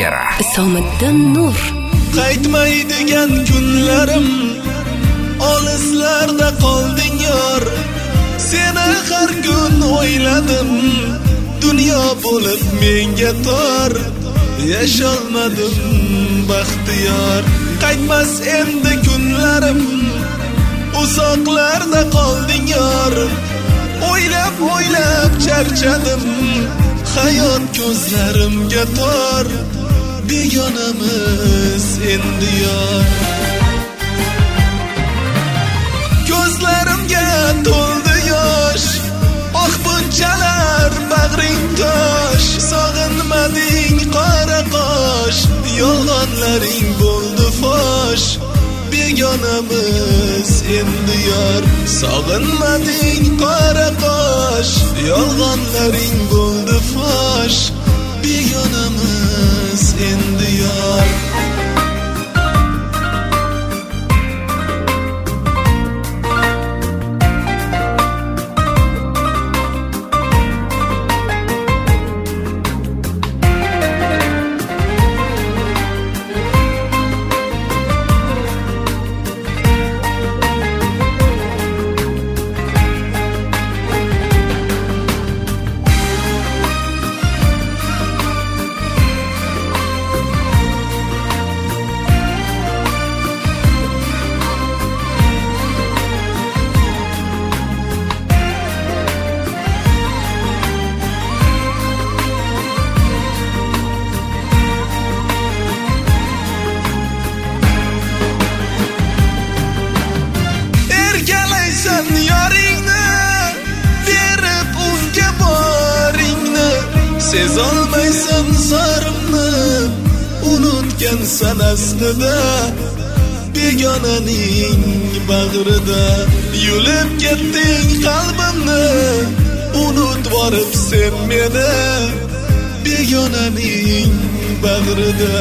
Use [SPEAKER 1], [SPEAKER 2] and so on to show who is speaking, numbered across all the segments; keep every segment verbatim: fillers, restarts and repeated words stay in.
[SPEAKER 1] Premyera.
[SPEAKER 2] Isomiddin Nur.
[SPEAKER 3] Qaytmaydigan kunlarim olislarda qolding yor. Seni har kun o'yladim, dunyo bo'lib menga tor. Yasholmadim baxtiyor. Qaytmas endi kunlarim, uzoqlarda qolding yor. O'ylab o'ylab charchadim, hayot ko'zlarimga tor. Begonamiz endi yor. Ko'zlarimga to'ldi yosh, oq bunchalar bag'ring tosh. Sog'inmading qora qosh, yolg'onlaring bo'ldi fosh. Begonamiz endi yor. Sog'inmading qora qosh, yolg'onlaring bo'ldi fosh. Begonamiz endi yor. Sezolmaysan zorimni, unutgansan aslida. Begonaning bag'rida yulib ketding qalbimni, unut borib sen meni. Begonaning bag'rida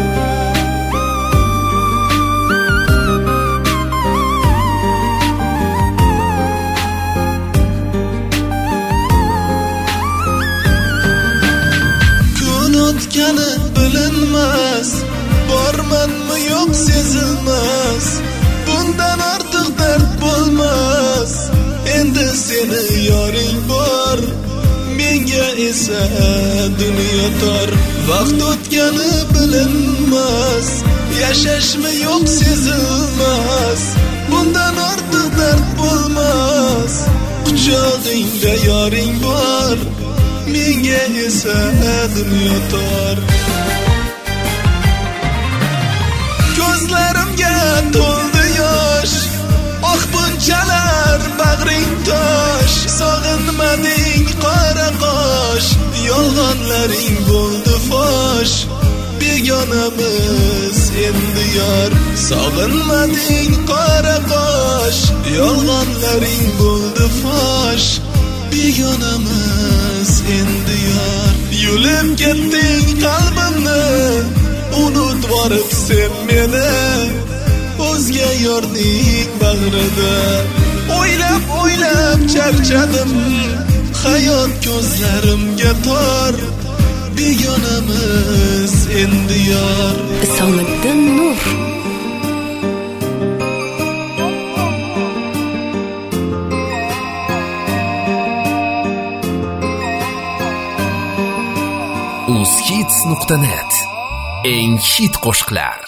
[SPEAKER 3] o'tgani bilinmas, bormanmi yo'q sezilmas. Bundan ortiq dard bo'lmas, endi seni yoring bor, menga esa dunyo tor. Vaqt o'tgani bilinmas, yashashmi yo'q sezilmas. Bundan ortiq dard bo'lmas, quchog'ingda yoring bor, menga esa dunyo tor. Ko'zlarimga to'ldi yosh, oq bunchalar bag'ring tosh. Sog'inmading qora qosh, yolg'onlaring bo'ldi fosh. Begonamiz endi yor. Sog'inmading qora qosh, yolg'onlaring bo'ldi fosh. Begonamiz endi yor. Yulib ketding qalbimni, unut borib sen meni. O'zga yorning bag'rida o'ylab o'ylab charchadim, hayot ko'zlarimga tor. Begonamiz endi yor.
[SPEAKER 2] Isomiddin Nur.
[SPEAKER 1] uz hits nuqta net eng hit qo'shiqlar.